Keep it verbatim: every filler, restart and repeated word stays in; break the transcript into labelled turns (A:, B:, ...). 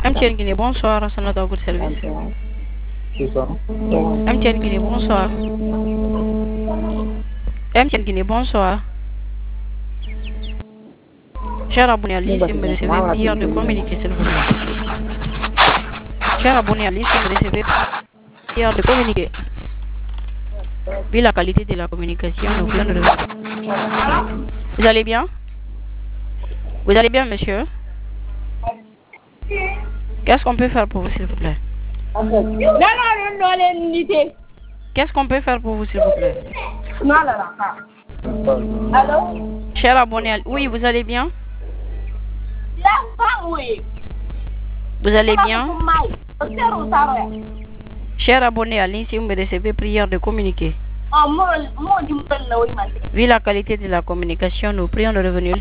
A: M T N Guinée, bonsoir, à son à votre service. M T N Guinée, bonsoir. M T N Guinée, bonsoir. Cher abonné à l'I C, me recevez prière de communiquer, s'il vous plaît. Cher abonné à l'I C, me recevez prière de communiquer. Vu la qualité de la communication, nous voulons de... Vous allez bien? Vous allez bien, monsieur? Qu'est-ce qu'on peut faire pour vous, s'il vous plaît? Qu'est-ce qu'on peut faire pour vous, s'il vous plaît?
B: Allô?
A: Cher abonné, à... oui, vous allez bien? Vous allez bien? Cher abonné à l'I C, vous me recevez prière de communiquer. Vu la qualité de la communication, nous prions de revenir.